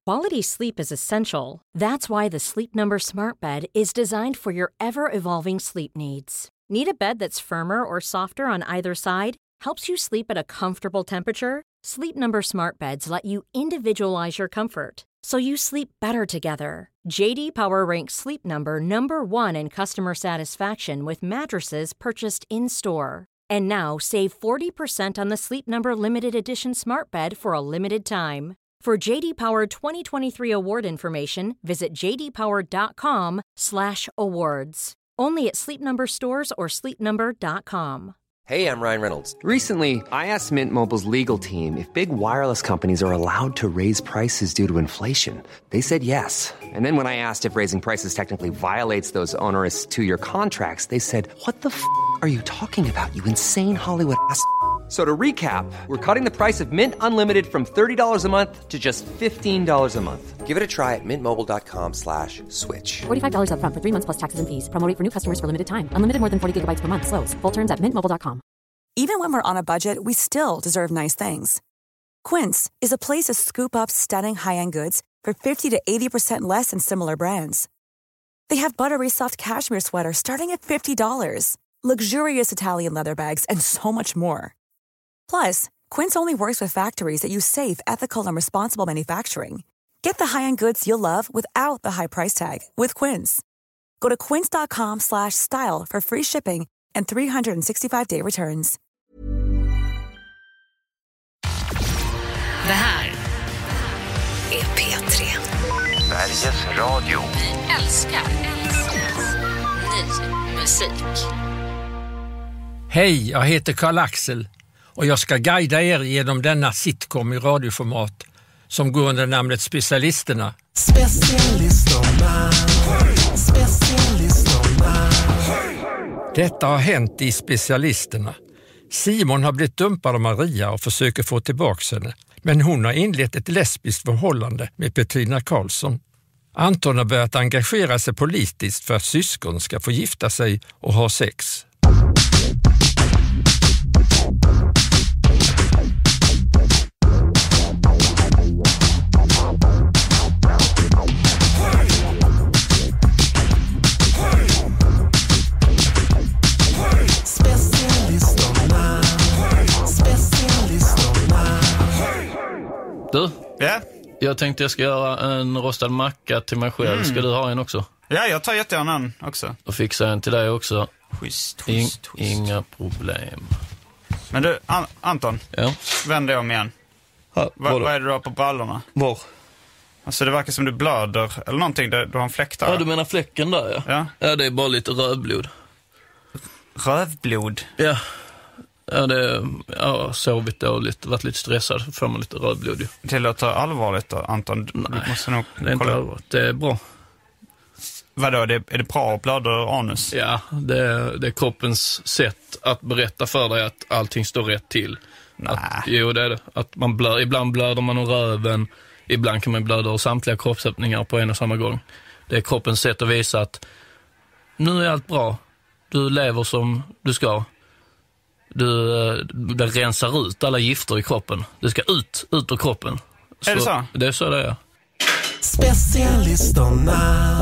Quality sleep is essential. That's why the Sleep Number Smart Bed is designed for your ever-evolving sleep needs. Need a bed that's firmer or softer on either side? Helps you sleep at a comfortable temperature? Sleep Number Smart Beds let you individualize your comfort, so you sleep better together. JD Power ranks Sleep Number #1 in customer satisfaction with mattresses purchased in-store. And now, save 40% on the Sleep Number Limited Edition Smart Bed for a limited time. For JD Power 2023 award information, visit jdpower.com/awards. Only at Sleep Number stores or sleepnumber.com. Hey, I'm Ryan Reynolds. Recently, I asked Mint Mobile's legal team if big wireless companies are allowed to raise prices due to inflation. They said yes. And then when I asked if raising prices technically violates those onerous two-year contracts, they said, "What the f*** are you talking about, you insane Hollywood ass?" So to recap, we're cutting the price of Mint Unlimited from $30 a month to just $15 a month. Give it a try at mintmobile.com/switch. $45 up front for 3 months plus taxes and fees. Promo rate for new customers for limited time. Unlimited more than 40 gigabytes per month. Slows full terms at mintmobile.com. Even when we're on a budget, we still deserve nice things. Quince is a place to scoop up stunning high-end goods for 50 to 80% less than similar brands. They have buttery soft cashmere sweaters starting at $50, luxurious Italian leather bags, and so much more. Plus, Quince only works with factories that use safe, ethical, and responsible manufacturing. Get the high-end goods you'll love without the high price tag with Quince. Go to quince.com/style for free shipping and 365-day returns. Det här är P3. Sveriges Radio. Vi älskar ny musik. Hej, jag heter Karl-Axel och jag ska guida er genom denna sitcom i radioformat som går under namnet Specialisterna. Specialisterna. Specialisterna. Detta har hänt i Specialisterna. Simon har blivit dumpad av Maria och försöker få tillbaka henne. Men hon har inlett ett lesbiskt förhållande med Petrina Karlsson. Anton har börjat engagera sig politiskt för att syskon ska få gifta sig och ha sex. Du? Ja? Jag tänkte jag ska göra en rostad macka till mig själv. Ska du ha en också? Ja, jag tar jättegärna en också. Och fixa en till dig också. Schysst. Inga problem. Men du, Anton. Ja? Vänd dig om igen. Vad är det du har på brallorna? Var? Alltså det verkar som du blöder eller någonting. Du har en fläck där. Ja, du menar fläcken där, ja. Ja, det är bara lite rövblod. Rövblod? Ja. Ja, sovit dåligt, varit lite stressad, får man lite rödblod ju. Det låter allvarligt då, Anton. Nej, du måste nog det är inte allvarligt, det är bra. Vadå, är det bra att blöda anus? Ja, det är kroppens sätt att berätta för dig att allting står rätt till. Jo, det är det. Att man ibland blöder man ur röven, ibland kan man blöda ur samtliga kroppsöppningar på en och samma gång. Det är kroppens sätt att visa att nu är allt bra, du lever som du ska. Det rensar ut alla gifter i kroppen. Det ska ut ur kroppen. Är det så? Det är så det är. Specialisterna.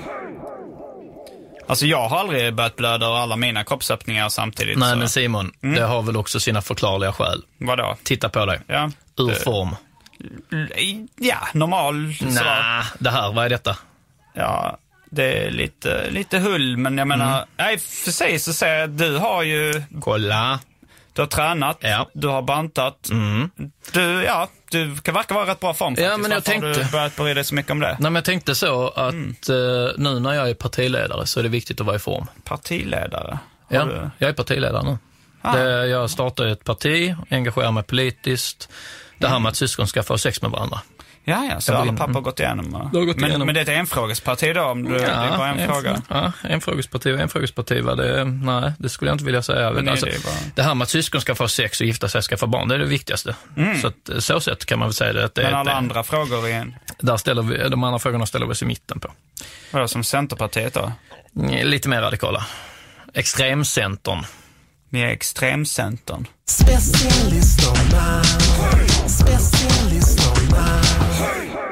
Alltså jag har aldrig börjat blöda ur alla mina kroppsöppningar samtidigt. Nej, så. men Simon, det har väl också sina förklarliga skäl. Vadå? Titta på dig. Ja. Ur form. Ja, normal. Nej, det här, vad är detta? Ja, det är lite hull, men jag menar, nej, för sig så säger jag att du har ju... Kolla. Du har tränat, ja. Du har bantat. Du kan verka vara rätt bra form faktiskt. Ja, men jag tänkte... Har du börjat bry dig så mycket om det? Nej, men jag tänkte så att nu när jag är partiledare så är det viktigt att vara i form. Partiledare? Ja, jag är partiledare nu. Jag startade ett parti, engagerar mig politiskt. Det här med att syskon ska få sex med varandra. Ja, så alla pappa har gått igenom. Men det är ett enfrågesparti då, om det är bara en fråga. Ja, enfrågesparti var det. Nej, det skulle jag inte vilja säga. Men alltså, det här med att syskon ska få sex och gifta sig, ska få barn, det är det viktigaste. Så att, så sätt kan man väl säga det. Att det men alla andra frågor igen? Där ställer vi, de andra frågorna ställer vi oss i mitten på. Vadå, som Centerpartiet då? Lite mer radikala. Extremcentern. Ni är extremcentern. Specialisterna. Specialisterna.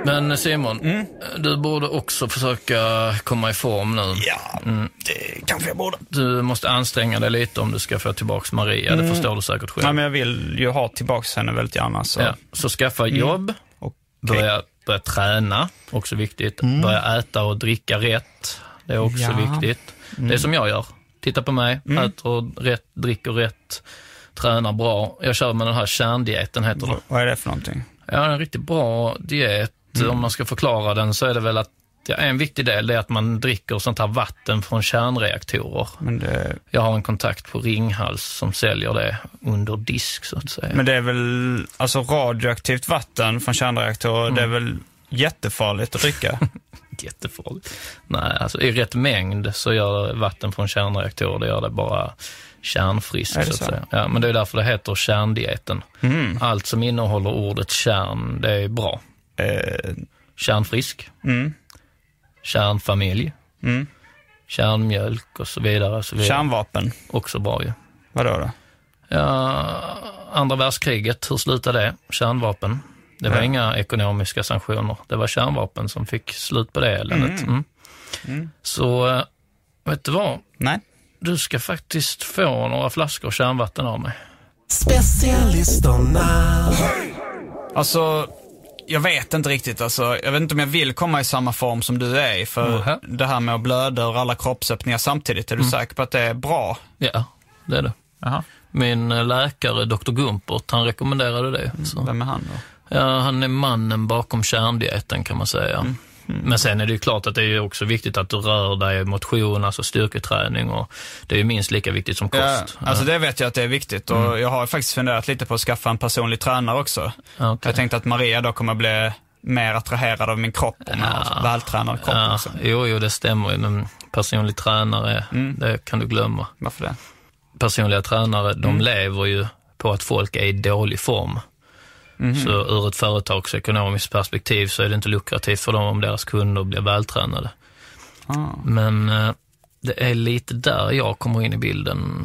Men Simon, du borde också försöka komma i form nu. Ja, det kanske jag borde. Du måste anstränga dig lite om du ska få tillbaka Maria, det förstår du säkert själv. Nej, men jag vill ju ha tillbaka henne väldigt gärna. Så skaffa jobb, börja träna, också viktigt. Börja äta och dricka rätt, det är också viktigt. Det är som jag gör, titta på mig, äter rätt, dricker rätt, tränar bra. Jag kör med den här kärndieten heter det. Vad är det för någonting? Ja, en riktigt bra diet. Om man ska förklara den så är det väl att en viktig del är att man dricker sånt här vatten från kärnreaktorer. Jag har en kontakt på Ringhals som säljer det under disk så att säga. Men det är väl alltså radioaktivt vatten från kärnreaktorer, det är väl jättefarligt att dricka? Jättefarligt. Nej, alltså i rätt mängd så gör vatten från kärnreaktorer, det gör det bara kärnfrisk så att säga. Ja, men det är därför det heter kärndieten. Allt som innehåller ordet kärn, det är bra. Kärnfrisk. Kärnfamilj. Kärnmjölk och så vidare. Kärnvapen. Också bra ju. Vadå då? Ja, andra världskriget, hur slutade det? Kärnvapen. Det var inga ekonomiska sanktioner. Det var kärnvapen som fick slut på det eländet. Så, vet du vad? Nej. Du ska faktiskt få några flaskor kärnvatten av mig. Specialisterna. Alltså, jag vet inte riktigt. Alltså, jag vet inte om jag vill komma i samma form som du är i. För det här med att blöda ur alla kroppsöppningar samtidigt, är du säker på att det är bra? Ja, det är det. Aha. Min läkare, Dr. Gumpert, han rekommenderade det. Så. Vem är han då? Ja, han är mannen bakom kärndieten kan man säga. Men sen är det ju klart att det är också viktigt att du rör dig, motion, alltså styrketräning, och det är ju minst lika viktigt som kost. Ja, alltså det vet jag att det är viktigt, och jag har faktiskt funderat lite på att skaffa en personlig tränare också. Okay. Jag tänkte att Maria då kommer bli mer attraherad av min kropp och mer vältränad kropp också. Jo, det stämmer ju, men personlig tränare, det kan du glömma. Varför det? Personliga tränare, de lever ju på att folk är i dålig form. Så ur ett företagsekonomiskt perspektiv så är det inte lukrativt för dem om deras kunder blir vältränade. Men det är lite där jag kommer in i bilden.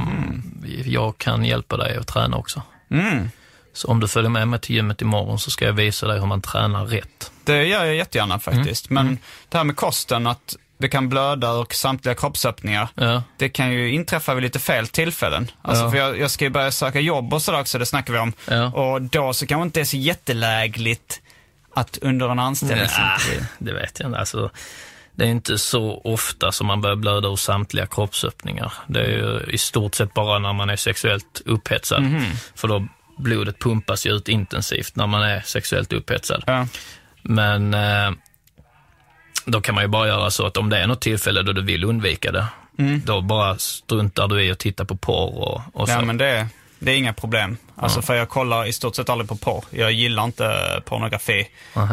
Jag kan hjälpa dig att träna också. Så om du följer med mig till gymmet imorgon så ska jag visa dig hur man tränar rätt. Det gör jag jättegärna faktiskt. Men det här med kosten, att det kan blöda och samtliga kroppsöppningar. Det kan ju inträffa vid lite fel tillfällen. Alltså för jag ska ju börja söka jobb och sådär också, det snackar vi om. Och då så kanske inte är så jättelägligt att under en anställningsintervju. Det vet jag inte. Alltså, det är inte så ofta som man börjar blöda ur samtliga kroppsöppningar. Det är ju i stort sett bara när man är sexuellt upphetsad. För då blodet pumpas ju ut intensivt när man är sexuellt upphetsad. Men då kan man ju bara göra så att om det är något tillfälle då du vill undvika det, då bara struntar du i att titta på porr och så. Ja, men det är inga problem. Alltså för jag kollar i stort sett aldrig på porr. Jag gillar inte pornografi.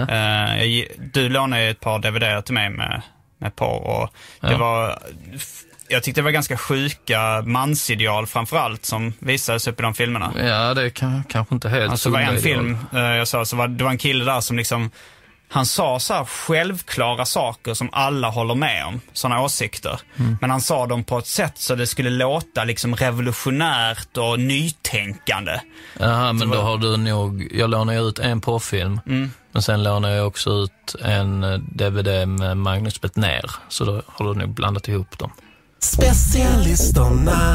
Du lånade ju ett par DVD till mig med porr, och det var... Jag tyckte det var ganska sjuka mansideal framförallt som visades upp i de filmerna. Ja, det är kanske inte helt... Alltså var en film jag sa, så det var en kille där som liksom... Han sa så här självklara saker som alla håller med om, sådana åsikter. Men han sa dem på ett sätt så det skulle låta liksom revolutionärt och nytänkande. Jaha, men då har du nog... Jag lånar ju ut en porrfilm, men sen lånar jag också ut en DVD med Magnus Bettner. Så då har du nog blandat ihop dem. Specialisterna.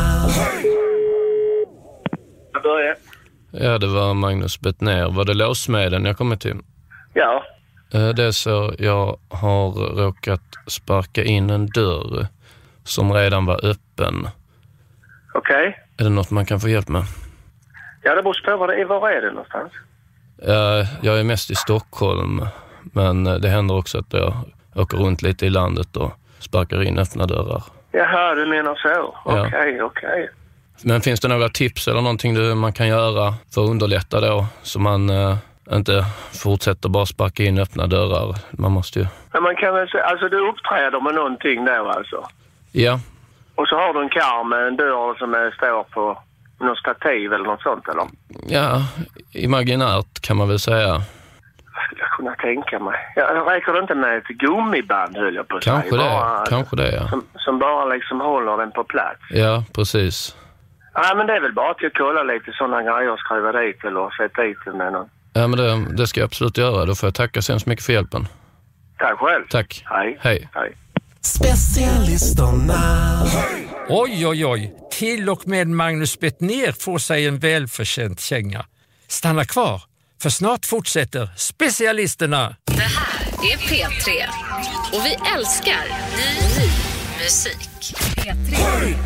Jag börjar. Ja, det var Magnus Bettner. Var det låsmeden jag kommer till? Ja. Det är så, jag har råkat sparka in en dörr som redan var öppen. Okej. Är det något man kan få hjälp med? Ja, det måste på vad det är. Var är det någonstans? Jag är mest i Stockholm, men det händer också att jag åker runt lite i landet och sparkar in öppna dörrar. Jaha, du menar så. Okej. Men finns det några tips eller någonting man kan göra för att underlätta då, så man inte fortsätter bara sparka in öppna dörrar? Man måste ju... Men man kan väl säga, alltså du uppträder med någonting då alltså? Ja. Och så har du en karm med en dörr som står på någon stativ eller något sånt, eller? Ja, imaginärt kan man väl säga. Skulle jag kunna tänka mig. Räcker det inte med ett gummiband, höll jag på att säga? Kanske det, ja. Som bara liksom håller den på plats. Ja, precis. Ja, men det är väl bara att jag kollar lite sådana grejer och skriva dit eller sätta dit med Ja, men det ska jag absolut göra. Då får jag tacka så hemskt mycket för hjälpen. Tack själv. Tack. Hej. Hej. Specialisterna. Oj, oj, oj. Till och med Magnus Bettner får sig en välförtjänt känga. Stanna kvar, för snart fortsätter Specialisterna. Det här är P3 och vi älskar ny musik. P3.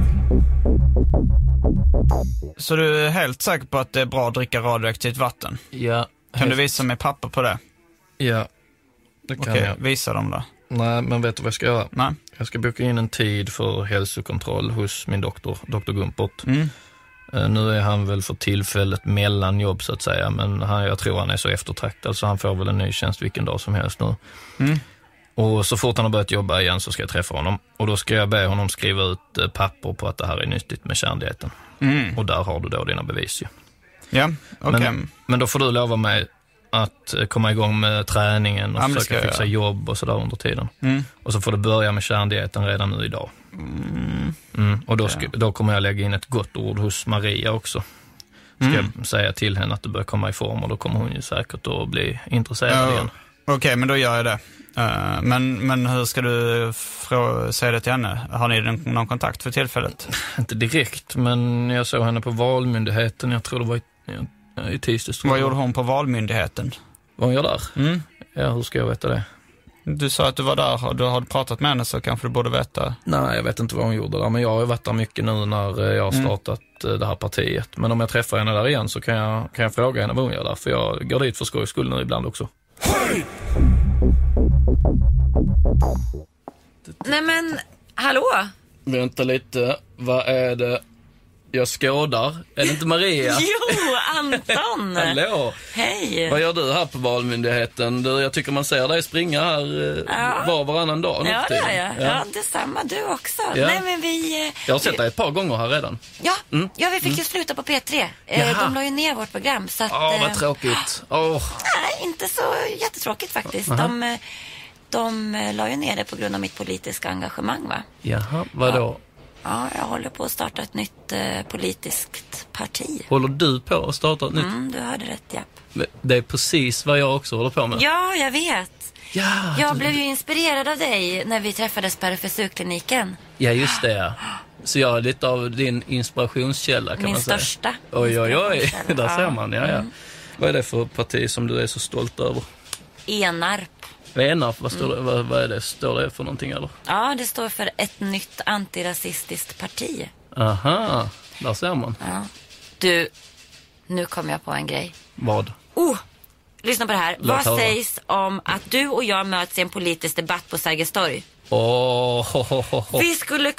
Så du är helt säker på att det är bra att dricka radioaktivt vatten? Ja. Kan du visa mig papper på det? Ja, det kan Okej, jag. visa dem då. Nej, men vet du vad jag ska göra? Nej. Jag ska boka in en tid för hälsokontroll hos min doktor Gumpert. Nu är han väl för tillfället mellan jobb så att säga, men jag tror han är så eftertraktad så han får väl en ny tjänst vilken dag som helst nu. Och så fort han har börjat jobba igen så ska jag träffa honom. Och då ska jag be honom skriva ut papper på att det här är nyttigt med kärndieten. Och där har du då dina bevis ju. Ja, okej. Men då får du lova mig att komma igång med träningen och försöka fixa jobb och sådär under tiden. Och så får du börja med kärndieten redan nu idag. Och då kommer jag lägga in ett gott ord hos Maria också. Ska jag säga till henne att du börjar komma i form och då kommer hon ju säkert att bli intresserad igen. Okej, men då gör jag det. Men hur ska du säga det till henne? Har ni någon kontakt för tillfället? Inte direkt, men jag såg henne på Valmyndigheten. Jag tror det var i tisdags. Vad gjorde hon på Valmyndigheten? Vad hon gör där? Ja, hur ska jag veta det? Du sa att du var där och du har pratat med henne så kanske du borde veta. Nej, jag vet inte vad hon gjorde där. Men jag har varit där mycket nu när jag har startat det här partiet. Men om jag träffar henne där igen så kan jag fråga henne vad hon gör där. För jag går dit för skojs skull nu ibland också. Nej men, hallå? Vänta lite, vad är det jag skådar? Är det inte Maria? Jo, Anton! Hallå! Hej! Vad gör du här på Valmyndigheten? Jag tycker man ser dig springa här varannan dag. Ja, det gör jag. Ja, detsamma du också. Ja. Nej, men jag har sett dig ett par gånger här redan. Ja, vi fick ju sluta på P3. De la ju ner vårt program. Så att, vad tråkigt. Nej, inte så jättetråkigt faktiskt. De la ju ner det på grund av mitt politiska engagemang, va? Jaha, vadå? Ja, jag håller på att starta ett nytt politiskt parti. Håller du på att starta ett nytt? Du hörde rätt, ja. Det är precis vad jag också håller på med. Ja, jag vet. Ja, jag blev ju inspirerad av dig när vi träffades på RFSU-kliniken. Ja, just det. Så jag är lite av din inspirationskälla kan man säga. Min största. Oj, där ser man, ja. Vad är det för parti som du är så stolt över? Enarp. Enarp, vad är det? Står det för någonting eller? Ja, det står för ett nytt antirasistiskt parti. Aha, där ser man. Ja. Du, nu kom jag på en grej. Vad? Lyssna på det här. Vad sägs om att du och jag möts i en politisk debatt på Sergels torg? Vi skulle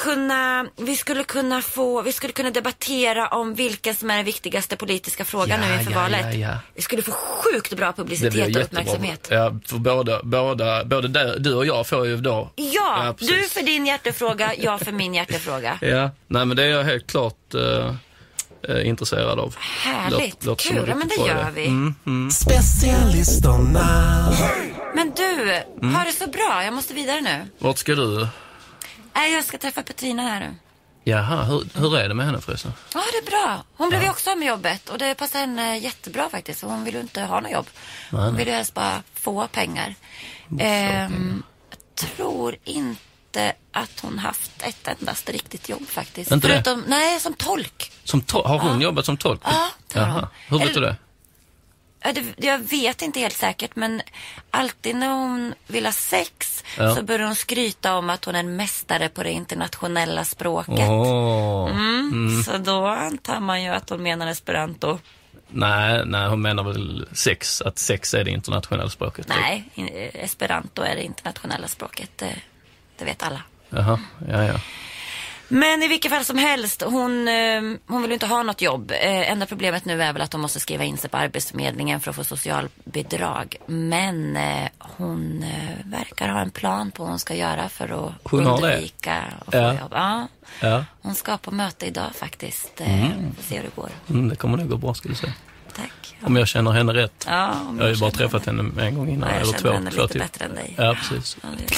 kunna debattera om vilken som är den viktigaste politiska frågan nu inför valet. Ja. Vi skulle få sjukt bra publicitet och uppmärksamhet. Ja, för både du och jag får ju då. Ja, du för din hjärtefråga, jag för min hjärtefråga. Ja, nej men det är jag helt klart intresserad av. Härligt, kul, men det gör vi. Specialisterna. Men du, har det så bra, jag måste vidare nu. Vart ska du? Jag ska träffa Petrina här nu. Jaha, hur är det med henne förresten? Ja, det är bra. Hon blev ju också av med jobbet och det passar henne jättebra faktiskt. Hon vill ju inte ha något jobb. Hon vill ju helst bara få pengar. Jag tror inte att hon haft ett endast riktigt jobb faktiskt. Inte förutom, nej, som tolk. Har hon jobbat som tolk? Ja, jaha. Hur vet du det? Jag vet inte helt säkert, men alltid när hon vill ha sex så börjar hon skryta om att hon är en mästare på det internationella språket. Så då antar man ju att hon menar esperanto. Nej, hon menar väl sex, att sex är det internationella språket. Nej, esperanto är det internationella språket, det vet alla. Jaha, ja. Men i vilket fall som helst, hon vill ju inte ha något jobb. Enda problemet nu är väl att hon måste skriva in sig på Arbetsförmedlingen för att få socialbidrag. Men hon verkar ha en plan på vad hon ska göra för att undvika att få jobb. Ja. Hon ska på möte idag faktiskt. Får se hur det går. Det kommer nog gå bra, skulle du säga. Tack. Om jag känner henne rätt. Ja, jag har ju bara träffat henne en gång innan. Jag eller känner henne lite bättre än dig. Ja, precis.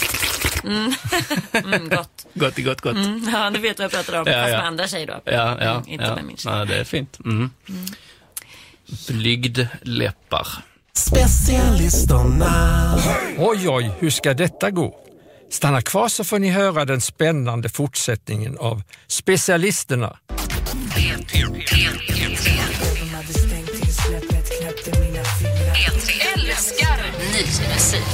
Gott. Ja, du vet vad jag pratar om. Fast med andra tjejer då. Ja. Inte med min tjej. Nej, det är fint. Blygdläppar. Specialisterna. Oj, hur ska detta gå? Stanna kvar så får ni höra den spännande fortsättningen av Specialisterna. Älskar ny musik.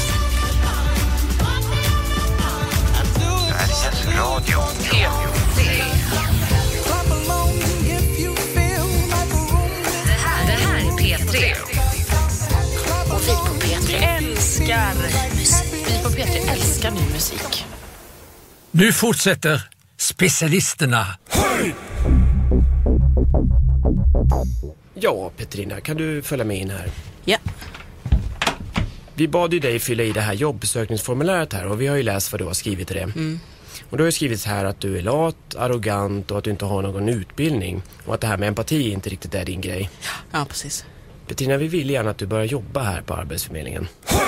Sveriges Radio. Det här är P3. Och vi på P3 älskar musik. Vi på P3 älskar ny musik. Nu fortsätter Specialisterna. Ja, Petrina, kan du följa med in här? Ja. Vi bad ju dig fylla i det här jobbsökningsformuläret här och vi har ju läst vad du har skrivit i det. Och då har ju skrivit här att du är lat, arrogant och att du inte har någon utbildning. Och att det här med empati inte riktigt är din grej. Ja, precis. Petrina, vi vill gärna att du börjar jobba här på Arbetsförmedlingen.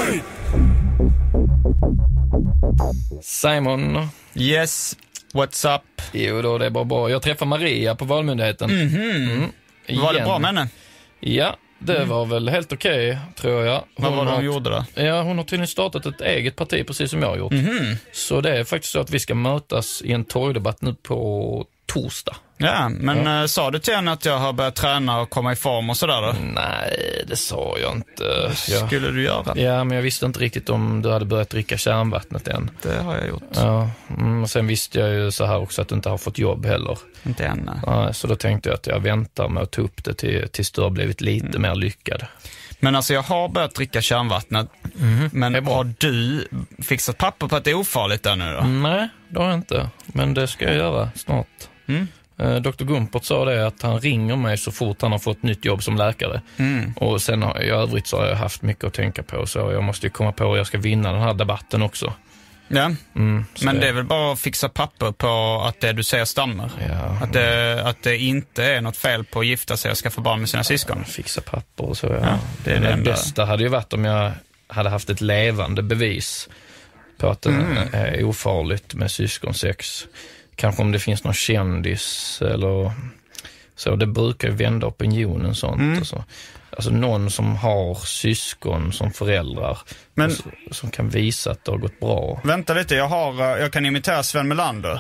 Simon. Yes, what's up? Jo då, det är bara bra. Jag träffade Maria på Valmyndigheten. Var det bra med henne? Ja, det var väl helt okej, tror jag. Vad var det hon gjorde då? Ja, hon har tydligen startat ett eget parti precis som jag har gjort. Så det är faktiskt så att vi ska mötas i en torgdebatt nu på torsdag. Ja, men sa du till henne att jag har börjat träna och komma i form och sådär då? Nej, det sa jag inte. Skulle du göra? Ja, men jag visste inte riktigt om du hade börjat dricka kärnvattnet än. Det har jag gjort. Ja, och sen visste jag ju så här också att du inte har fått jobb heller. Inte än. Ja, så då tänkte jag att jag väntar med att ta upp det tills du har blivit lite mer lyckad. Men alltså jag har börjat dricka kärnvattnet. Men har du fixat papper på att det är ofarligt där nu då? Nej, det har jag inte. Men det ska jag göra snart. Dr. Gumpert sa det att han ringer mig så fort han har fått nytt jobb som läkare. Och sen i övrigt så har jag haft mycket att tänka på. Så jag måste ju komma på att jag ska vinna den här debatten också. Ja, men det är väl bara att fixa papper på att det du säger stämmer. Ja. Att det inte är något fel på att gifta sig och skaffa barn med sina syskon. Fixa papper och så, ja. Det är det bästa hade ju varit om jag hade haft ett levande bevis på att det är ofarligt med syskonsex. Kanske om det finns någon kändis eller så. Det brukar ju vända opinionen sånt. Alltså någon som har syskon som föräldrar, men som kan visa att det har gått bra. Vänta lite, jag kan imitera Sven Melander.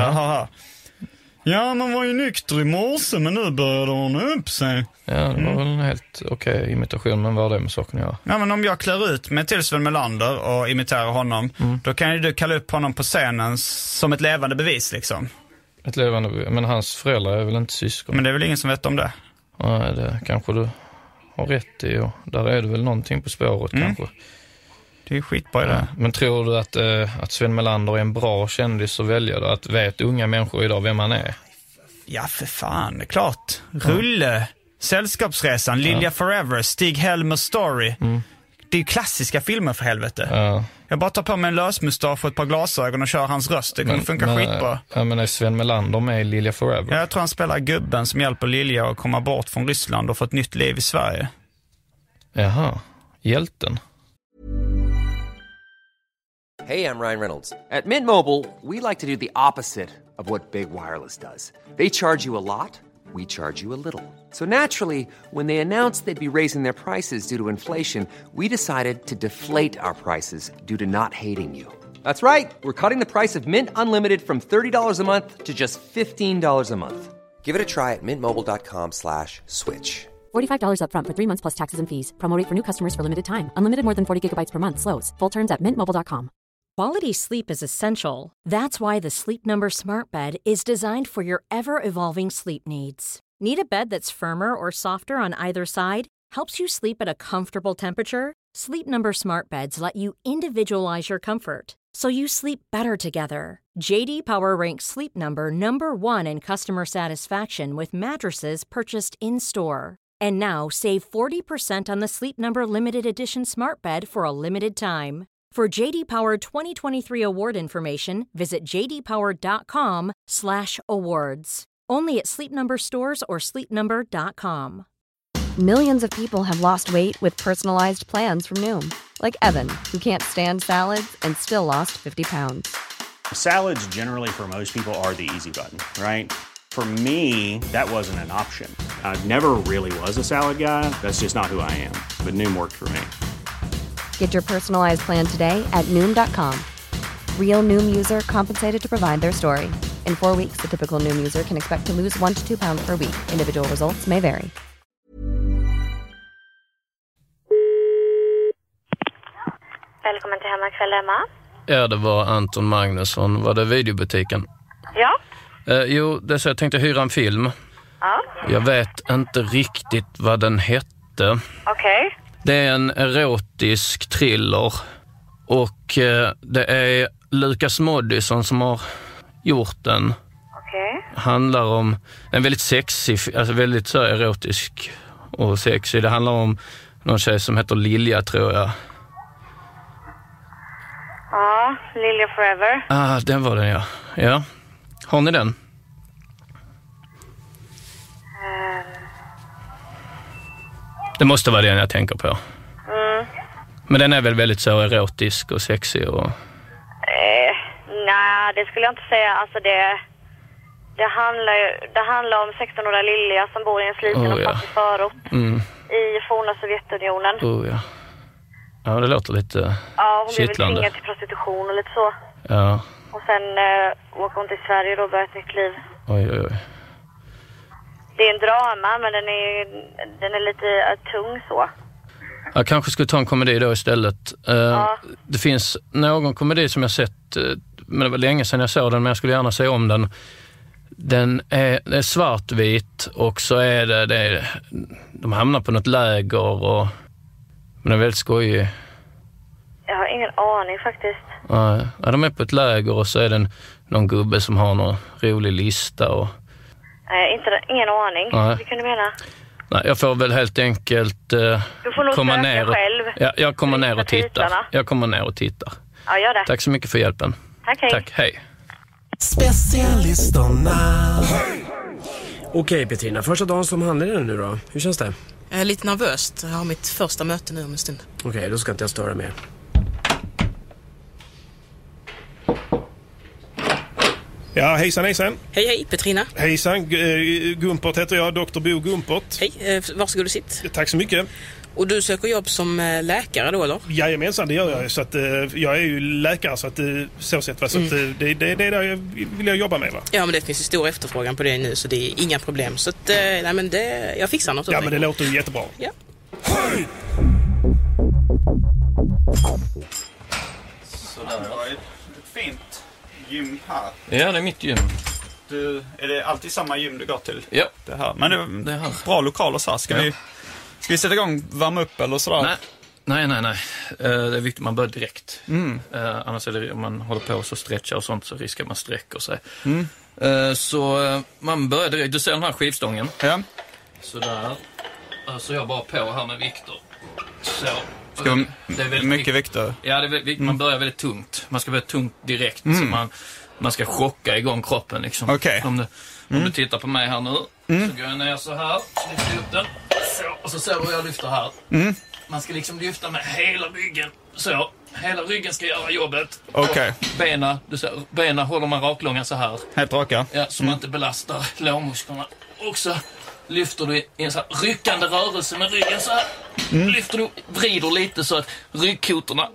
Ja, man var ju nykter i morse, men nu började hon upp sig. Ja, det var väl en helt okej imitation, men vad är det med saken att göra? Ja, men om jag klär ut mig till Sven Melander och imiterar honom, då kan ju du kalla upp honom på scenen som ett levande bevis liksom. Ett levande bevis? Men hans föräldrar är väl inte syskon? Men det är väl ingen som vet om det? Nej, det kanske du har rätt i. Och där är det väl någonting på spåret kanske. Det är skitbra det. Men tror du att Sven Melander är en bra kändis att välja då? Att vet unga människor idag vem han är? Ja, för fan, det är klart. Rulle, Sällskapsresan, Lilja Forever, Stig-Helmer Story. Det är ju klassiska filmer för helvete. Jag bara tar på mig en lösmustasch och ett par glasögon och kör hans röst. Det kommer funka skitbra. Ja, men är Sven Melander med i Lilja Forever? Ja, jag tror han spelar gubben som hjälper Lilja att komma bort från Ryssland och få ett nytt liv i Sverige. Jaha, hjälten. Hey, I'm Ryan Reynolds. At Mint Mobile, we like to do the opposite of what Big Wireless does. They charge you a lot, we charge you a little. So naturally, when they announced they'd be raising their prices due to inflation, we decided to deflate our prices due to not hating you. That's right. We're cutting the price of Mint Unlimited from $30 a month to just $15 a month. Give it a try at mintmobile.com/switch. $45 up front for 3 months plus taxes and fees. Promo rate for new customers for limited time. Unlimited more than 40 gigabytes per month slows. Full terms at mintmobile.com. Quality sleep is essential. That's why the Sleep Number Smart Bed is designed for your ever-evolving sleep needs. Need a bed that's firmer or softer on either side? Helps you sleep at a comfortable temperature? Sleep Number Smart Beds let you individualize your comfort, so you sleep better together. JD Power ranks Sleep Number #1 in customer satisfaction with mattresses purchased in-store. And now save 40% on the Sleep Number Limited Edition Smart Bed for a limited time. For JD Power 2023 award information, visit jdpower.com/awards. Only at Sleep Number stores or sleepnumber.com. Millions of people have lost weight with personalized plans from Noom. Like Evan, who can't stand salads and still lost 50 pounds. Salads generally for most people are the easy button, right? For me, that wasn't an option. I never really was a salad guy. That's just not who I am. But Noom worked for me. Get your personalized plan today at Noom.com. Real Noom user compensated to provide their story. In 4 weeks, the typical Noom user can expect to lose 1 to 2 pounds per week. Individual results may vary. Välkommen till Hemmakväll, Emma. Ja, det var Anton Magnusson. Var det videobutiken? Ja. Jo, det är så jag tänkte hyra en film. Ja. Jag vet inte riktigt vad den hette. Okej. Det är en erotisk thriller. Och det är Lukas Moodysson som har gjort den. Okej. Handlar om en väldigt sexig, alltså väldigt så erotisk och sexig. Det handlar om någon tjej som heter Lilja, tror jag. Ja, Lilja Forever. Ah, den var den, ja. Ja. Har ni den? Det måste vara den jag tänker på. Men den är väl väldigt så erotisk och sexig och... Nej, det skulle jag inte säga. Alltså det handlar om 16-åriga Lilja som bor i en sliten och fattig förort i forna Sovjetunionen. Ja. Ja, det låter lite hon blev kittlande. tvingad till prostitution och lite så. Ja. Och sen åker hon till Sverige och börjar ett nytt liv. Oj. Det är en drama, men den är lite tung så. Jag kanske skulle ta en komedi då istället. Det finns någon komedi som jag sett, men det var länge sedan jag såg den, men jag skulle gärna se om den. Det är svartvit och så är det de hamnar på något läger och men det är väldigt skojig. Jag har ingen aning faktiskt. Ja, de är på ett läger och så är det någon gubbe som har någon rolig lista och... ingen aning. Nej. Vad kan du mena? Nej, jag får väl helt enkelt du får nog komma söka ner och, själv. Ja, jag kommer ner och tittar. Jag kommer ner och tittar. Ja, gör det. Tack så mycket för hjälpen. Tack, hej. Tack, hej. Specialisterna. Okej, Petrina, första dagen som handlare nu då. Hur känns det? Jag är lite nervöst. Jag har mitt första möte nu om en stund. Okej, då ska inte jag störa mer. Ja, hejsan. Hej, Petrina. Hejsan, Gumpert heter jag, Dr. Bo Gumpert. Hej, varsågod och sitt. Tack så mycket. Och du söker jobb som läkare då, eller? Jajamensan, det gör jag. Så att, jag är ju läkare, så att så sett, va? Så att, det är det jag vill jobba med, va? Ja, men det finns ju stor efterfrågan på det nu, så det är inga problem. Så att, nej, men jag fixar något. Ja, men det låter ju jättebra. Ja. Hej! Sådär, det var ett fint gym här. Ja, det är mitt gym. Är det alltid samma gym du går till? Ja. Det här. Men det är bra lokaler så här. Ska vi sätta igång, värma upp eller sådär? Nej. Det är viktigt, man börjar direkt. Annars är det, om man håller på så stretchar och sånt så riskar man sträcker sig. Så man börjar direkt. Du ser den här skivstången. Ja. Sådär. Så jag bara på här med vikter. Så. Det är mycket vikter. Ja, det är viktigt. Man börjar väldigt tungt. Man ska börja tungt direkt. Så man ska chocka igång kroppen liksom. Okej. Om du tittar på mig här nu så går jag ner så här. Så lyfter jag upp den. Så, och så ser du hur jag lyfter här. Man ska liksom lyfta med hela ryggen. Så, hela ryggen ska göra jobbet. Okej. Benen håller man raklånga så här. Helt raka. Ja, så man inte belastar lårmusklerna. Och så lyfter du i en så här ryckande rörelse med ryggen så här. Lyfter du, vrider lite så att ryggkotorna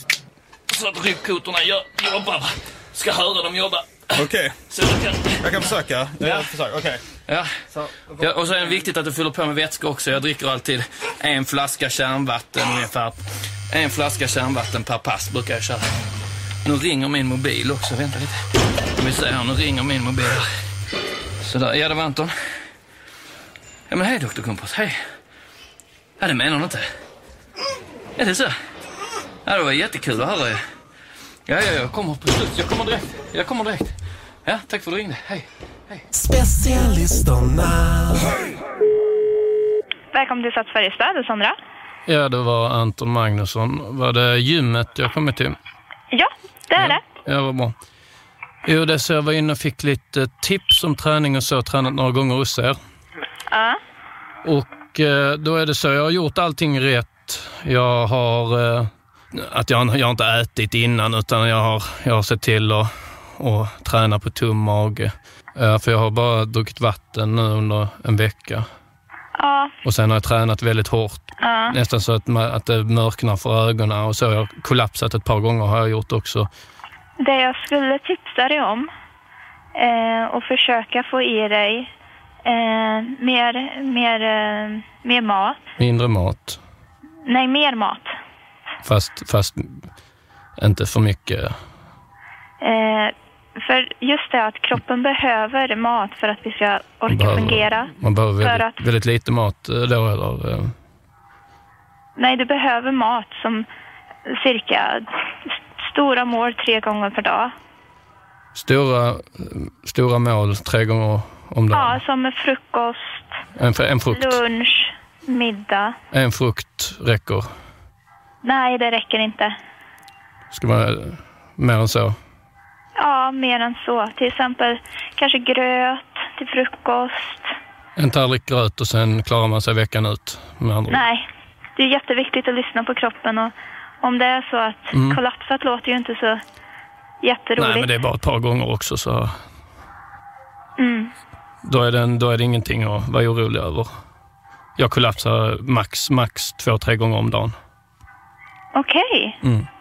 jobbar. Ska höra dem jobba. Okej. Jag kan försöka. Okej. Ja. Ja, och så är det viktigt att du fyller på med vätska också. Jag dricker alltid en flaska kärnvatten ungefär. En flaska kärnvatten per pass brukar jag köra. Nu ringer min mobil också. Vänta lite. Vi ser här, nu ringer min mobil. Sådär, ja det var Anton. Ja men hej Dr. Kompass, hej. Ja det menar hon inte. Ja det är så. Ja det var jättekul att höra. Ja, jag kommer på slut. Jag kommer direkt. Ja, tack för att du ringde. Hej. Specialisterna. Välkommen till Sats Färjestad, det är Sandra. Ja, det var Anton Magnusson. Var det gymmet jag kom till? Ja, det är det. Ja, vad bra. Jo, det så jag var inne och fick lite tips om träning och så. Tränat några gånger hos er. Ja. Och då är det så, jag har gjort allting rätt. Jag har... att jag har inte ätit innan utan jag har sett till att och träna på tom mage. För jag har bara druckit vatten nu under en vecka. Ja. Och sen har jag tränat väldigt hårt. Ja. Nästan så att det mörknar för ögonen. Och så har jag kollapsat ett par gånger har jag gjort också. Det jag skulle tipsa dig om och försöka få i dig mer mat. Mindre mat. Nej, mer mat. Fast inte för mycket. För just det att kroppen behöver mat för att vi ska orka fungera. Man behöver väldigt lite mat då eller? Nej, du behöver mat som cirka stora mål 3 gånger per dag. Stora mål 3 gånger om dagen? Ja, som frukost, en frukt. lunch, middag. En frukt räcker? Nej, det räcker inte. Ska man mer än så? Ja, mer än så. Till exempel kanske gröt till frukost. En tallrik gröt och sen klarar man sig veckan ut med andra. Nej, det är jätteviktigt att lyssna på kroppen. Och om det är så att kollapsat låter ju inte så jätteroligt. Nej, men det är bara ett par gånger också så. Då är det ingenting att vara orolig över. Jag kollapsar max 2-3 gånger om dagen. Okej.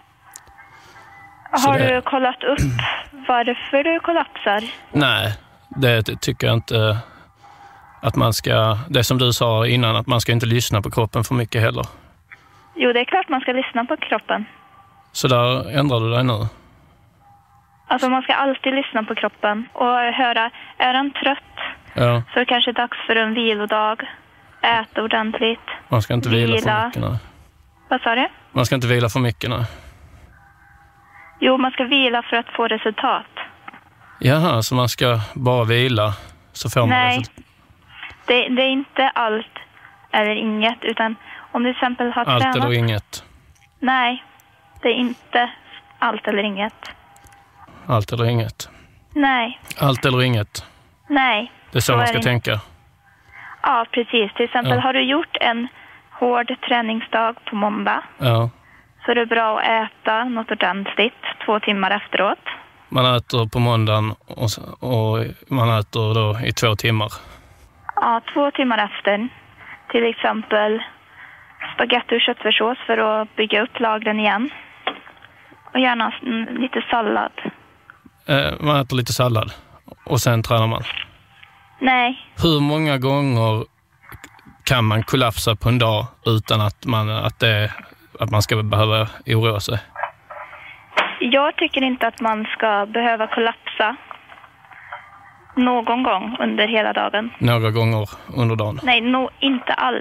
Har du kollat upp varför du kollapsar? Nej, det tycker jag inte att man ska. Det som du sa innan, att man ska inte lyssna på kroppen för mycket heller. Jo, det är klart man ska lyssna på kroppen. Så där ändrar du dig nu? Alltså man ska alltid lyssna på kroppen och höra, är den trött? Ja. Så är det kanske dags för en vilodag. Äta ordentligt. Man ska inte vila för mycket, nej. Vad sa du? Man ska inte vila för mycket, nej. Jo, man ska vila för att få resultat. Jaha, så man ska bara vila så får man resultat? Nej, det är inte allt eller inget, utan om du till exempel har tränat... Allt eller inget? Nej, det är inte allt eller inget. Allt eller inget? Nej. Allt eller inget? Nej. Det är så man ska tänka? Ja, precis. Till exempel har du gjort en hård träningsdag på måndag. Ja. Så är det bra att äta något ordentligt 2 timmar efteråt. Man äter på måndagen och man äter då i 2 timmar? Ja, 2 timmar efter. Till exempel spagetti och köttfärssås för att bygga upp lagren igen. Och gärna lite sallad. Man äter lite sallad och sen tränar man? Nej. Hur många gånger kan man kollapsa på en dag utan att man ska behöva oroa sig? Jag tycker inte att man ska behöva kollapsa någon gång under hela dagen. Några gånger under dagen? Nej, inte alls.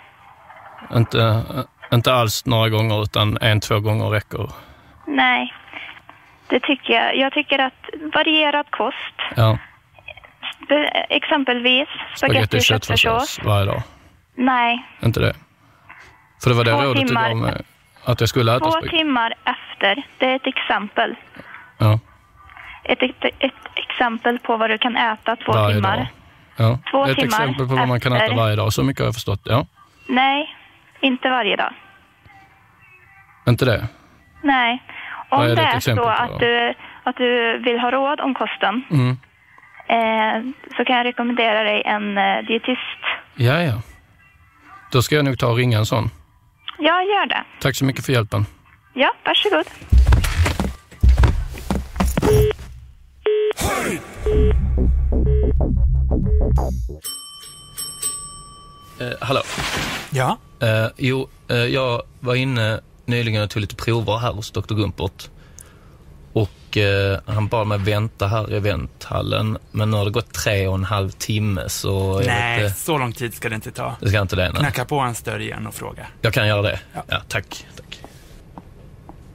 Inte alls några gånger utan 1-2 gånger räcker? Nej, det tycker jag. Jag tycker att varierad kost. Ja. Exempelvis spagetti och köttfärssås varje dag? Nej. Inte det? För det var det rådet idag med att jag skulle äta 2 timmar efter, det är ett exempel. Ja. Ett exempel på vad du kan äta 2 varje timmar. Dag. Ja. 2 ett timmar exempel på vad man kan äta varje dag, så mycket har jag förstått. Ja. Nej, inte varje dag. Inte det? Nej. Om det är så att du vill ha råd om kosten så kan jag rekommendera dig en dietist. Ja. Då ska jag nog ta och ringa en sån. Ja, gör det. Tack så mycket för hjälpen. Ja, varsågod. Hallå? Ja? Jag var inne nyligen och tog lite prover här hos Dr. Gumpert. Och han bad mig vänta här i vänthallen. Men nu har det gått 3,5 timme så... Nej, så lång tid ska det inte ta. Det ska inte det, nej. Knacka på en större igen och fråga. Jag kan göra det? Ja, tack.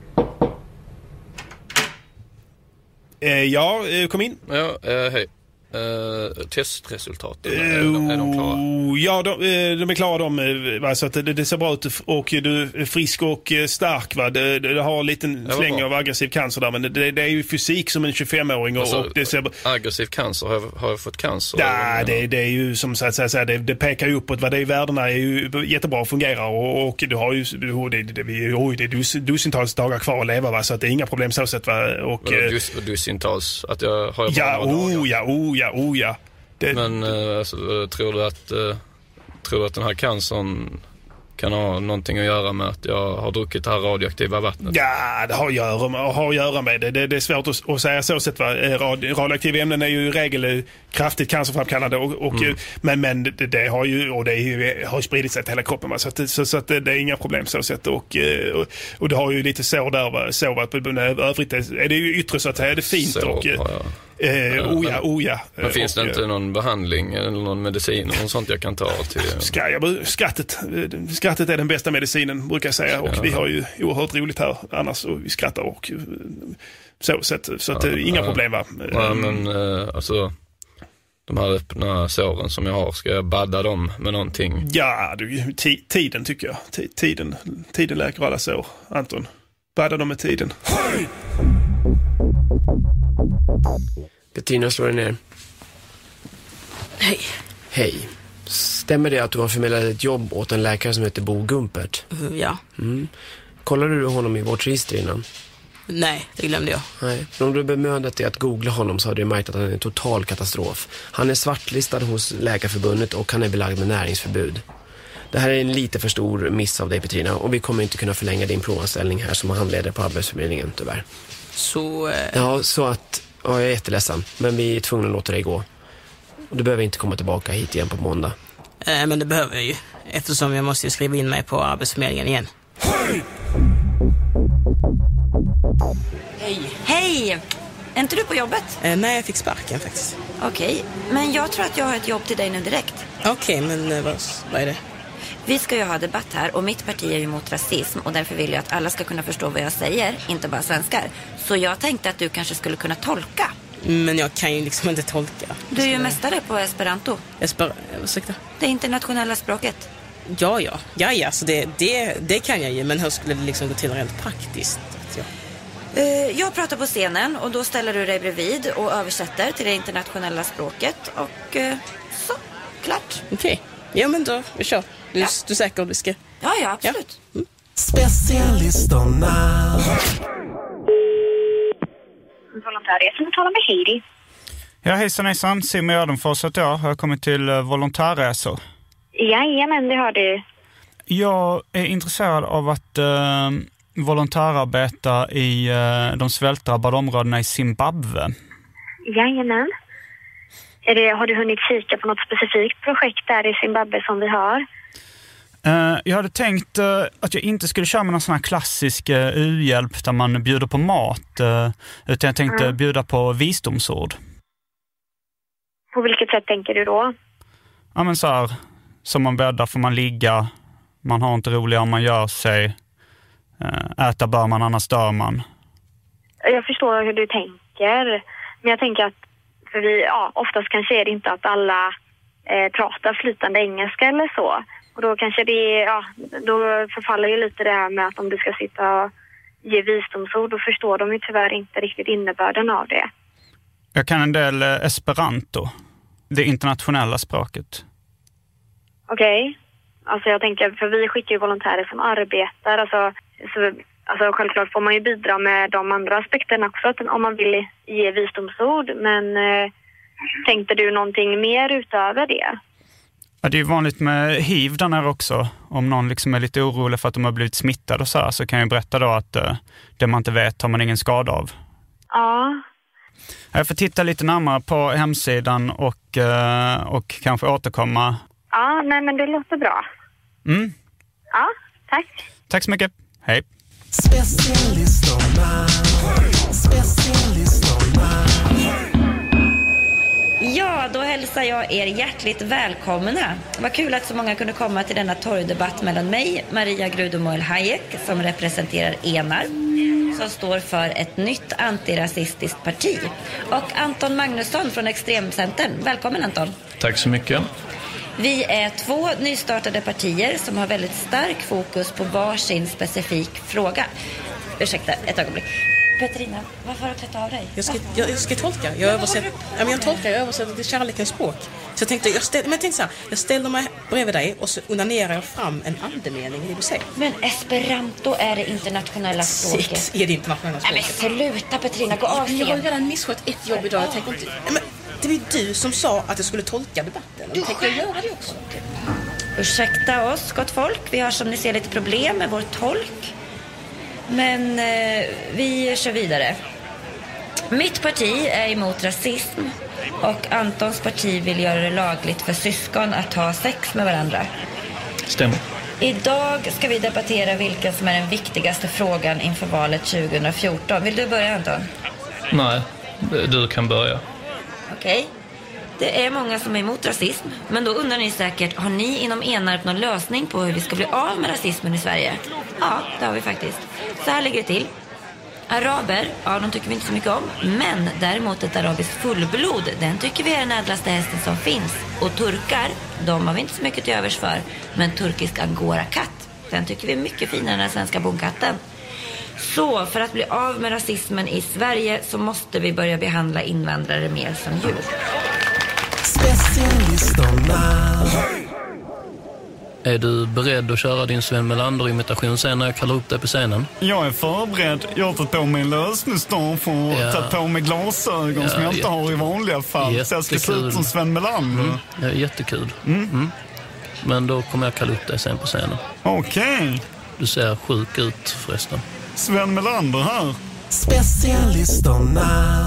Ja, kom in. Ja, hej. testresultaten? Är de klara? Ja, de är klara va? Så att det ser bra ut och du är frisk och stark. Va? Det har en liten släng av aggressiv cancer där, men det är ju fysik som en 25-åring. Och det ser... Aggressiv cancer, har jag fått cancer? Ja, det är ju som så att säga, det pekar ju uppåt. Det är värdena är ju jättebra och fungerar och du har ju det är dussintals dagar kvar att leva, va? Så att det är inga problem så sätt, va? Och dussintals att jag har ja. Men alltså, tror du att den här cancern kan ha någonting att göra med att jag har druckit det här radioaktiva vattnet? Ja, det har att göra med det. Det är svårt att säga så sätt, va? Radioaktiva ämnen är ju i regel kraftigt cancerframkallande men det har ju har spridit sig till hela kroppen, va? Så att det är inga problem så sätt och det har ju lite sår där, va? Så att övrigt är det ju yttre så att det är fint så, och ja. Men finns det inte någon behandling eller någon medicin och sånt jag kan ta till? Skrattet är den bästa medicinen, brukar jag säga, och vi har ju oerhört roligt här annars och vi skrattar och så att inga problem, va? Ja, men alltså de här öppna såren som jag har, ska jag badda dem med någonting? Ja, tiden tycker jag. Tiden läker alla sår, Anton. Badda dem med tiden. Petrina, slår dig ner. Hej. Stämmer det att du har förmedlat ett jobb åt en läkare som heter Bo Gumpert? Ja. Kollade du honom i vårt register innan? Nej, det glömde jag. Nej, men om du bemödat dig att googla honom så har du märkt att han är en total katastrof. Han är svartlistad hos Läkarförbundet och han är belagd med näringsförbud. Det här är en lite för stor miss av dig, Petrina, och vi kommer inte kunna förlänga din provanställning här som handledare på Arbetsförmedlingen, tyvärr. Så... Ja, så att... Ja, jag är jätteledsen, men vi är tvungna att låta dig gå. Och du behöver inte komma tillbaka hit igen på måndag. Men det behöver jag ju, eftersom jag måste skriva in mig på Arbetsförmedlingen igen. Hej! Är inte du på jobbet? Nej, jag fick sparken faktiskt. Okej, men jag tror att jag har ett jobb till dig nu direkt. Okej, men vad är det? Vi ska ju ha debatt här och mitt parti är ju emot rasism och därför vill jag att alla ska kunna förstå vad jag säger, inte bara svenskar. Så jag tänkte att du kanske skulle kunna tolka. Men jag kan ju liksom inte tolka. Du är ju mästare på esperanto. Ursäkta? Det internationella språket. Ja, så det kan jag ju, men hur skulle det liksom gå till rent praktiskt? Jag pratar på scenen och då ställer du dig bredvid och översätter till det internationella språket och så, klart. Okej. Ja, men då, vi kör. Du är säker om vi ska? Ja, absolut. Ja. Specialisterna. Volontärresor, talar med Heidi. Ja, hejsan. Simon Gärdenfors heter jag. Har kommit till volontärresor. Jajamän, det har du. Jag är intresserad av att volontärarbeta i de svältdrabbade områdena i Zimbabwe. Jajamän. Har du hunnit kika på något specifikt projekt där i Zimbabwe som vi har? Jag hade tänkt att jag inte skulle köra med någon sån här klassisk u-hjälp där man bjuder på mat, utan jag tänkte bjuda på visdomsord. På vilket sätt tänker du då? Ja, men så här, som man bäddar får man ligga, man har inte roligare om man gör sig, äta bör man, annars dör man. Jag förstår hur du tänker, men jag tänker att för oftast kanske är det inte att alla pratar flytande engelska eller så. Och då kanske då förfaller ju lite det här med att om du ska sitta och ge visdomsord, då förstår de ju tyvärr inte riktigt innebörden av det. Jag kan en del esperanto, det internationella språket. Okej. Alltså jag tänker, för vi skickar ju volontärer som arbetar, alltså självklart får man ju bidra med de andra aspekterna också om man vill ge visdomsord, men tänkte du någonting mer utöver det? Ja, det är ju vanligt med HIV där nere också. Om någon liksom är lite orolig för att de har blivit smittade och så kan jag berätta då att det man inte vet har man ingen skada av. Ja. Jag får titta lite närmare på hemsidan och kanske återkomma. Ja, nej men det låter bra. Ja, tack. Tack så mycket. Hej. Specialisterna. Ja, då hälsar jag er hjärtligt välkomna. Vad kul att så många kunde komma till denna torgdebatt mellan mig, Maria Grudemoel Hayek, som representerar Enar, som står för ett nytt antirasistiskt parti. Och Anton Magnusson från Extremcentern. Välkommen Anton. Tack så mycket. Vi är 2 nystartade partier som har väldigt stark fokus på varsin specifik fråga. Ursäkta, ett ögonblick. Petrina, varför har du klätt av dig? Jag ska tolka. Jag översätter till kärlekens språk. Så jag tänkte, jag ställer mig bredvid dig och så onanerar jag fram en andemening i det du säger. Men esperanto är det internationella språket. Sex är det internationella språket. Men sluta Petrina, gå av. Jag har redan misskött ett jobb idag. Jag tänker inte... Men det var du som sa att jag skulle tolka debatten. Jag tänker göra det också. Ursäkta oss, gott folk. Vi har som ni ser lite problem med vår tolk. Men vi kör vidare. Mitt parti är emot rasism och Antons parti vill göra det lagligt för syskon att ha sex med varandra. Stämmer. Idag ska vi debattera vilken som är den viktigaste frågan inför valet 2014. Vill du börja Anton? Nej, du kan börja. Okej. Det är många som är emot rasism. Men då undrar ni säkert, har ni inom Enarp någon lösning på hur vi ska bli av med rasismen i Sverige? Ja, det har vi faktiskt. Så här ligger det till. Araber, ja de tycker vi inte så mycket om. Men däremot ett arabiskt fullblod, den tycker vi är den ädlaste hästen som finns. Och turkar, de har vi inte så mycket till övers för. Men turkisk angorakatt, den tycker vi är mycket finare än den svenska bonkatten. Så för att bli av med rasismen i Sverige så måste vi börja behandla invandrare mer som djur. Är du beredd att köra din Sven Melander-imitation sen när jag kallar upp dig på scenen? Jag är förberedd. Jag har tagit på mig en lösmustasch och tagit på mig glasögon som jag inte har i vanliga fall. Så jag ska se ut som Sven Melander. Ja, jättekul. Men då kommer jag kalla upp dig sen på scenen. Okej. Du ser sjuk ut förresten. Sven Melander här. Specialisterna.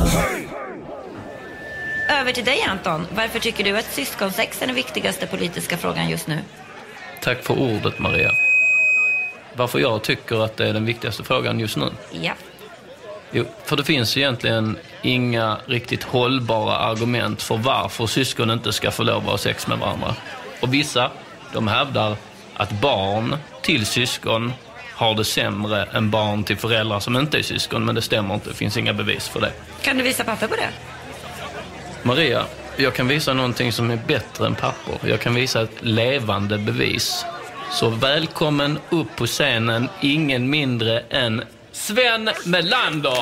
Över till dig Anton. Varför tycker du att syskonsex är den viktigaste politiska frågan just nu? Tack för ordet Maria. Varför jag tycker att det är den viktigaste frågan just nu? Ja. Jo, för det finns egentligen inga riktigt hållbara argument för varför syskon inte ska få lov att ha sex med varandra. Och vissa, de hävdar att barn till syskon har det sämre än barn till föräldrar som inte är syskon. Men det stämmer inte, det finns inga bevis för det. Kan du visa papper på det? Maria, jag kan visa någonting som är bättre än papper. Jag kan visa ett levande bevis. Så välkommen upp på scenen, ingen mindre än Sven Melander.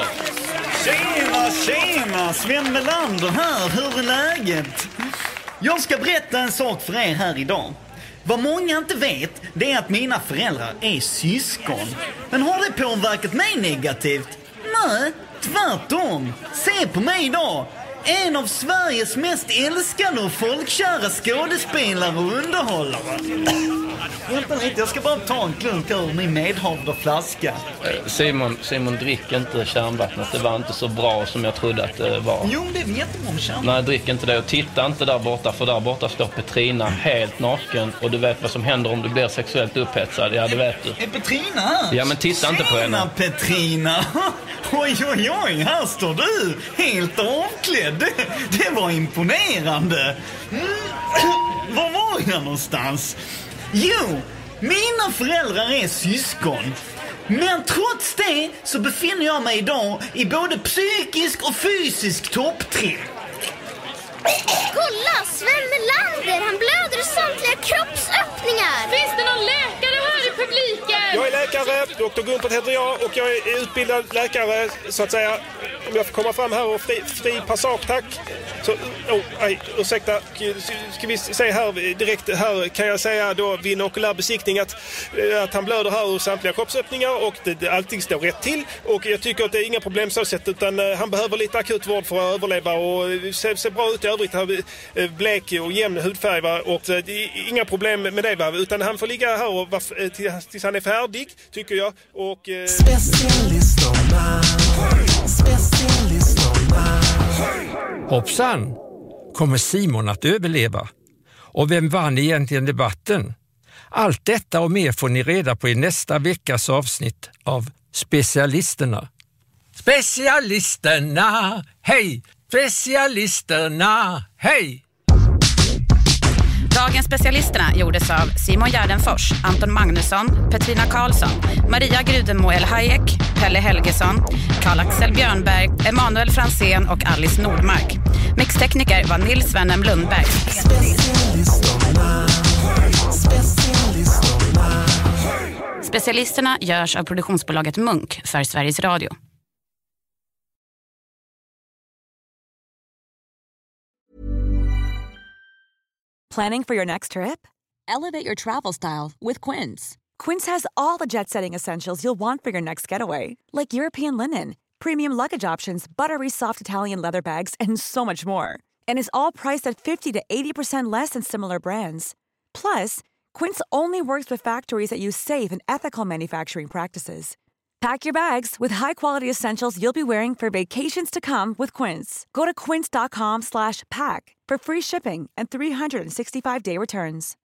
Tjena, Sven Melander här. Hur är läget? Jag ska berätta en sak för er här idag. Vad många inte vet, det är att mina föräldrar är syskon. Men har det påverkat mig negativt? Nej, tvärtom. Se på mig idag. En av Sveriges mest älskade och folkkära skådespelare och underhållare. Vänta lite, jag ska bara ta en klunk ur min medhavda flaska. Simon, drick inte kärnvattnet. Det var inte så bra som jag trodde att det var. Jo, det vet jag om kärnvattnet. Nej, drick inte det och titta inte där borta. För där borta står Petrina helt naken. Och du vet vad som händer om du blir sexuellt upphetsad. Ja, det vet du. Är Petrina här? Ja, men titta inte på henne. Petrina. Oj, här står du. Helt avklädd. Det var imponerande. Var var jag någonstans? Jo, mina föräldrar är syskon. Men trots det så befinner jag mig idag i både psykisk och fysisk topptrim. Kolla, Sven Melander, han blöder i samtliga kroppsöppningar. Finns det någon läkare här i publiken? Jag är läkare, Dr. Gumpert heter jag och jag är utbildad läkare så att säga. Om jag får komma fram här och fri passage, tack. Så, ursäkta, ska vi se här direkt här kan jag säga då vid en okulär besiktning att han blöder här ur samtliga kroppsöppningar och allting står rätt till. Och jag tycker att det är inga problem så sett utan han behöver lite akut vård för att överleva och se bra ut i övrigt. Blek och jämn hudfärg va? Och det är inga problem med det va? Utan han får ligga här och tills han är färdig tycker jag. Och, Specialisterna. Hoppsan! Kommer Simon att överleva? Och vem vann egentligen debatten? Allt detta och mer får ni reda på i nästa veckas avsnitt av Specialisterna. Specialisterna, hej! Specialisterna, hej! Dagens specialisterna gjordes av Simon Gärdenfors, Anton Magnusson, Petrina Karlsson, Maria Grudemoel Hayek, Pelle Helgesson, Karl-Axel Björnberg, Emanuel Fransén och Alice Nordmark. Mixtekniker var Nils Svennem Lundberg. Specialisterna görs av produktionsbolaget Munk för Sveriges Radio. Planning for your next trip? Elevate your travel style with Quince. Quince has all the jet-setting essentials you'll want for your next getaway, like European linen, premium luggage options, buttery soft Italian leather bags, and so much more. And is all priced at 50 to 80% less than similar brands. Plus, Quince only works with factories that use safe and ethical manufacturing practices. Pack your bags with high-quality essentials you'll be wearing for vacations to come with Quince. Go to quince.com/pack for free shipping and 365-day returns.